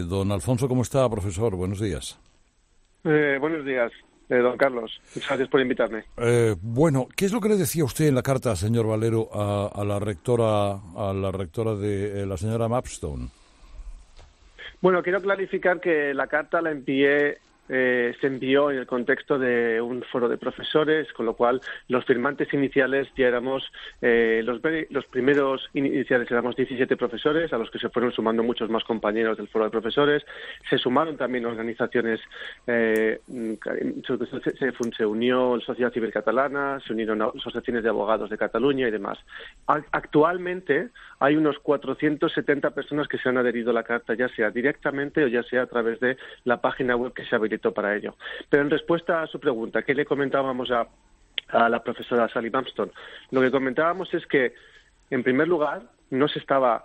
Don Alfonso, ¿cómo está, profesor? Buenos días. Buenos días, don Carlos. Muchas gracias por invitarme. Bueno, ¿qué es lo que le decía usted en la carta, señor Valero, a la rectora de la señora Mapstone? Bueno, quiero clarificar que la carta la se envió en el contexto de un foro de profesores, con lo cual los firmantes iniciales ya éramos, los primeros iniciales éramos 17 profesores, a los que se fueron sumando muchos más compañeros del foro de profesores. Se sumaron también organizaciones, se unió la Sociedad Civil Catalana, se unieron asociaciones de abogados de Cataluña y demás. Actualmente hay unos 470 personas que se han adherido a la carta, ya sea directamente o ya sea a través de la página web que se habilitó para ello. Pero en respuesta a su pregunta, ¿qué le comentábamos a la profesora Sally Mapstone? Lo que comentábamos es que, en primer lugar, no se estaba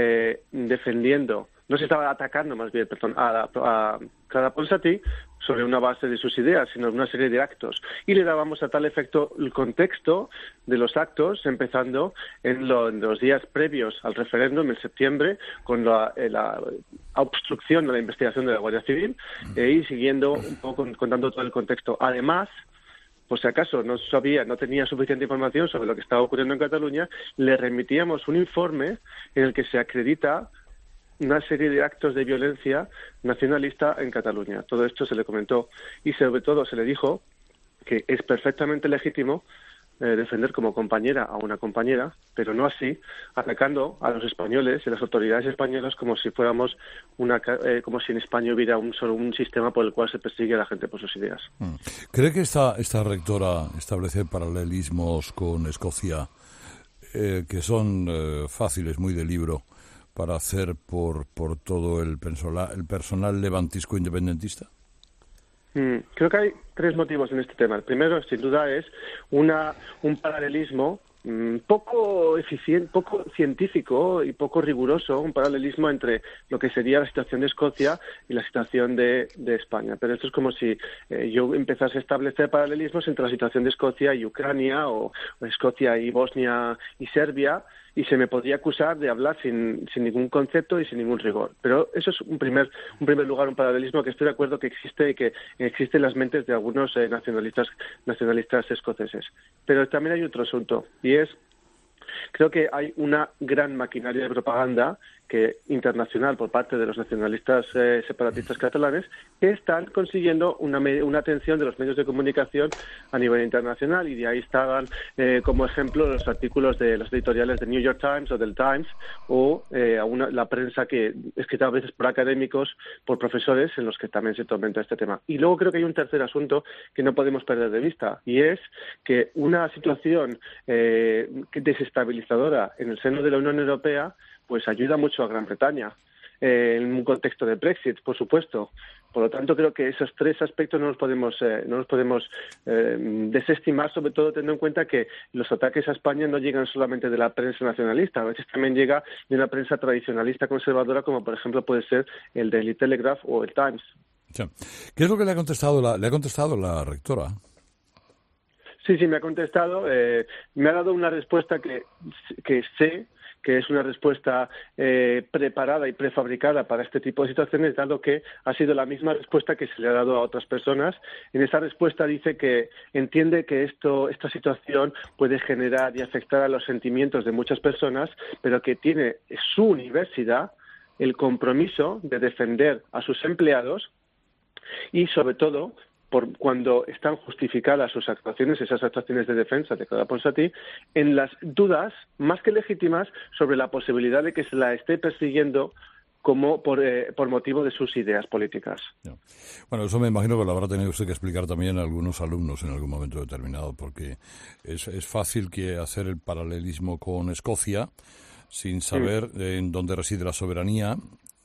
atacando más bien, a Clara Ponsatí sobre una base de sus ideas, sino una serie de actos. Y le dábamos a tal efecto el contexto de los actos, empezando en los días previos al referéndum, en septiembre, con la obstrucción de la investigación de la Guardia Civil, y siguiendo un poco contando todo el contexto. Además, por si acaso no tenía suficiente información sobre lo que estaba ocurriendo en Cataluña, le remitíamos un informe en el que se acredita una serie de actos de violencia nacionalista en Cataluña. Todo esto se le comentó y sobre todo se le dijo que es perfectamente legítimo defender como compañera a una compañera, pero no así atacando a los españoles y las autoridades españolas como si fuéramos como si en España hubiera solo un sistema por el cual se persigue a la gente por sus ideas. ¿Cree que esta rectora establece paralelismos con Escocia que son fáciles, muy de libro, para hacer por todo el personal levantisco independentista? Creo que hay tres motivos en este tema. El primero, sin duda, es un paralelismo poco eficiente, poco científico y poco riguroso, un paralelismo entre lo que sería la situación de Escocia y la situación de España. Pero esto es como si yo empezase a establecer paralelismos entre la situación de Escocia y Ucrania o Escocia y Bosnia y Serbia, y se me podría acusar de hablar sin ningún concepto y sin ningún rigor. Pero eso es un primer lugar, un paralelismo que estoy de acuerdo que existe y que existe en las mentes de algunos nacionalistas escoceses. Pero también hay otro asunto, y creo que hay una gran maquinaria de propaganda internacional por parte de los nacionalistas separatistas catalanes que están consiguiendo una atención de los medios de comunicación a nivel internacional, y de ahí estaban como ejemplo los artículos de los editoriales de New York Times o del Times o la prensa escrita a veces por académicos, por profesores, en los que también se comenta este tema. Y luego creo que hay un tercer asunto que no podemos perder de vista, y es que una situación desestabilizadora en el seno de la Unión Europea pues ayuda mucho a Gran Bretaña en un contexto de Brexit, por supuesto. Por lo tanto, creo que esos tres aspectos no los podemos desestimar, sobre todo teniendo en cuenta que los ataques a España no llegan solamente de la prensa nacionalista, a veces también llega de una prensa tradicionalista conservadora, como por ejemplo puede ser el Daily Telegraph o el Times. Sí. ¿Qué es lo que le ha contestado la rectora? Sí, me ha contestado. Me ha dado una respuesta que sé que es una respuesta preparada y prefabricada para este tipo de situaciones, dado que ha sido la misma respuesta que se le ha dado a otras personas. En esa respuesta dice que entiende que esta situación puede generar y afectar a los sentimientos de muchas personas, pero que tiene su universidad el compromiso de defender a sus empleados y, sobre todo, cuando están justificadas sus actuaciones, esas actuaciones de defensa de Clara Ponsatí, en las dudas más que legítimas sobre la posibilidad de que se la esté persiguiendo como por motivo de sus ideas políticas. Bueno, eso me imagino que lo habrá tenido usted que explicar también a algunos alumnos en algún momento determinado, porque es fácil que hacer el paralelismo con Escocia sin saber en dónde reside la soberanía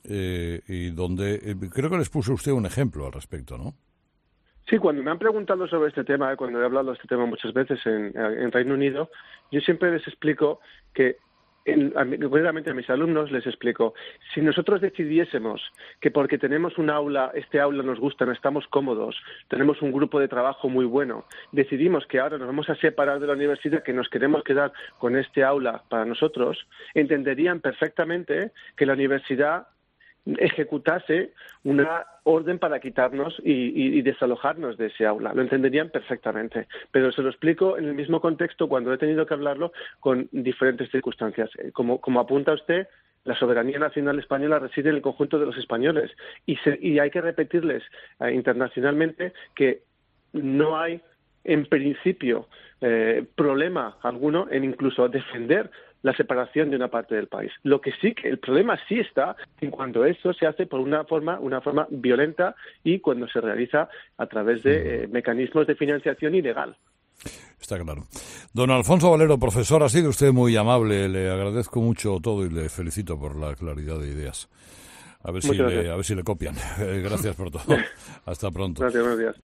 y dónde... creo que les puso usted un ejemplo al respecto, ¿no? Sí, cuando me han preguntado sobre este tema, cuando he hablado de este tema muchas veces en Reino Unido, yo siempre les explico que, concretamente a mis alumnos les explico, si nosotros decidiésemos que porque tenemos este aula nos gusta, no estamos cómodos, tenemos un grupo de trabajo muy bueno, decidimos que ahora nos vamos a separar de la universidad, que nos queremos quedar con este aula para nosotros, entenderían perfectamente que la universidad ejecutase una orden para quitarnos y desalojarnos de ese aula. Lo entenderían perfectamente, pero se lo explico en el mismo contexto cuando he tenido que hablarlo con diferentes circunstancias. Como apunta usted, la soberanía nacional española reside en el conjunto de los españoles y hay que repetirles internacionalmente que no hay en principio problema alguno en incluso defender la separación de una parte del país. Lo que sí que el problema sí está en cuanto eso se hace por una forma violenta y cuando se realiza a través de mecanismos de financiación ilegal. Está claro. Don Alfonso Valero, profesor, ha sido usted muy amable, le agradezco mucho todo y le felicito por la claridad de ideas. A ver si le copian. Gracias por todo. Hasta pronto. Gracias, buenos días.